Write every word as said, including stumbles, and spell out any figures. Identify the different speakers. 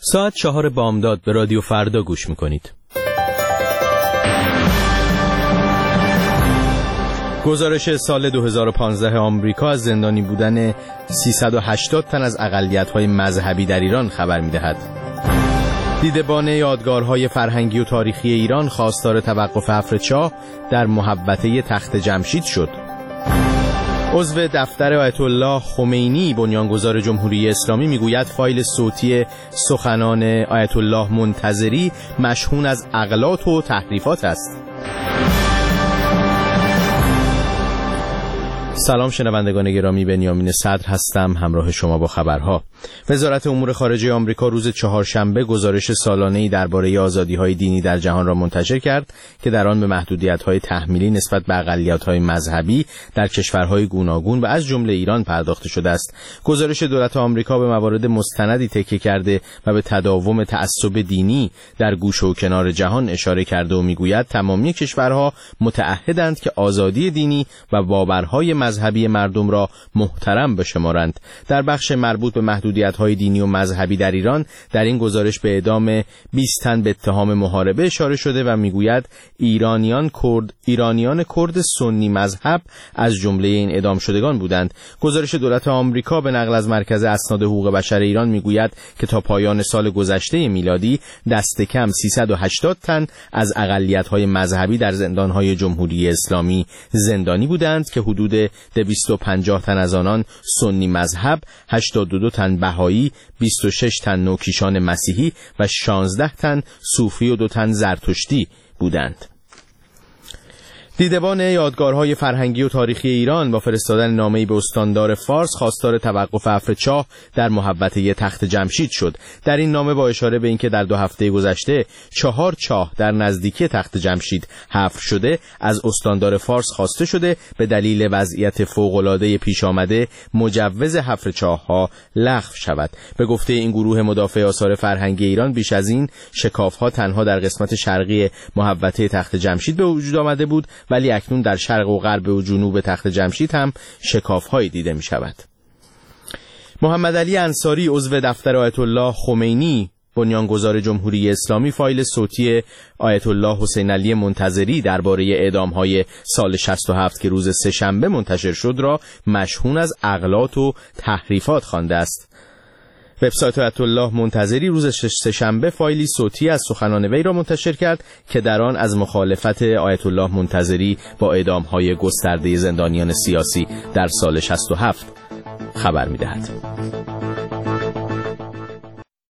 Speaker 1: ساعت چهار بامداد به رادیو فردا گوش میکنید. گزارش سال دو هزار و پانزده آمریکا از زندانی بودن سیصد و هشتاد تن از اقلیت‌های مذهبی در ایران خبر می‌دهد. دیدبان یادگارهای فرهنگی و تاریخی ایران خواستار توقف افرچاه در محوطه تخت جمشید شد. عضو دفتر آیت الله خمینی بنیانگذار جمهوری اسلامی میگوید فایل صوتی سخنان آیت الله منتظری مشحون از اغلاط و تحریفات است. سلام شنوندگان گرامی، بنیامین صدر هستم همراه شما با خبرها. وزارت امور خارجه آمریکا روز چهارشنبه گزارش سالانه‌ای درباره آزادی‌های دینی در جهان را منتشر کرد که در آن به محدودیت‌های تحمیلی نسبت به اقلیت‌های مذهبی در کشورهای گوناگون و از جمله ایران پرداخته شده است. گزارش دولت آمریکا به موارد مستندی تکیه کرده و به تداوم تعصب دینی در گوشه و کنار جهان اشاره کرده و میگوید تمامی کشورها متعهدند که آزادی دینی و باورهای مذهبی مردم را محترم بشمارند. در بخش مربوط به محدودیت‌های دینی و مذهبی در ایران در این گزارش به اعدام بیست تن به اتهام محاربه اشاره شده و میگوید ایرانیان کرد ایرانیان کرد سنی مذهب از جمله این اعدام شدگان بودند. گزارش دولت آمریکا به نقل از مرکز اسناد حقوق بشر ایران میگوید که تا پایان سال گذشته میلادی دست کم سیصد و هشتاد تن از اقلیت‌های مذهبی در زندان‌های جمهوری اسلامی زندانی بودند که حدود دویست و پنجاه تن از آنان سنی مذهب، هشتاد و دو تن بهایی، بیست و شش تن نوکیشان مسیحی و شانزده تن صوفی و دو تن زرتشتی بودند. دیدبان یادگارهای فرهنگی و تاریخی ایران با فرستادن نامه‌ای به استاندار فارس خواستار توقف افرچاه در محوطه تخت جمشید شد. در این نامه با اشاره به اینکه در دو هفته گذشته چهار چاه در نزدیکی تخت جمشید حفر شده از استاندار فارس خواسته شده به دلیل وضعیت فوق‌العاده پیش آمده مجوز حفر چاه‌ها لغو شود. به گفته این گروه مدافع آثار فرهنگی ایران بیش از این شکاف‌ها تنها در قسمت شرقی محوطه تخت جمشید به وجود آمده بود، ولی اکنون در شرق و غرب و جنوب تخت جمشید هم شکاف‌هایی دیده می‌شود. محمد علی انصاری عضو دفتر آیت الله خمینی بنیانگذار جمهوری اسلامی فایل صوتی آیت الله حسین علی منتظری درباره اعدام‌های سال شصت و هفت که روز سه‌شنبه منتشر شد را مشحون از اغلاط و تحریفات خوانده است. وبسایت آیت الله منتظری روز سه‌شنبه فایلی صوتی از سخنان وی را منتشر کرد که در آن از مخالفت آیت الله منتظری با اعدام‌های گسترده زندانیان سیاسی در سال شصت و هفت خبر می‌دهد.